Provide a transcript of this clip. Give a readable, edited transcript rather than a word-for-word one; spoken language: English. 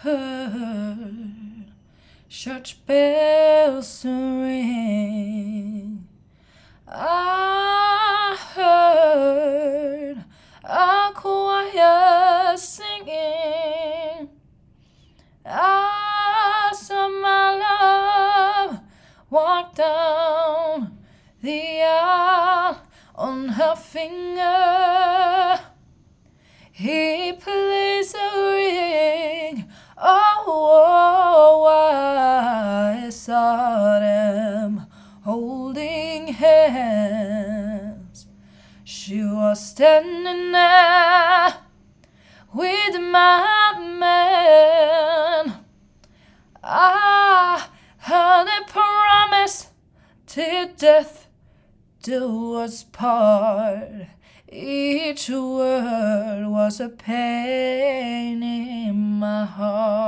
heard church bells ring. I heard a choir singing. I saw my love walk down the aisle on her finger. He plays a ring. Oh, I saw them holding hands. She was standing there with my man. I heard a promise till death do us part. Each word was a pain in my heart.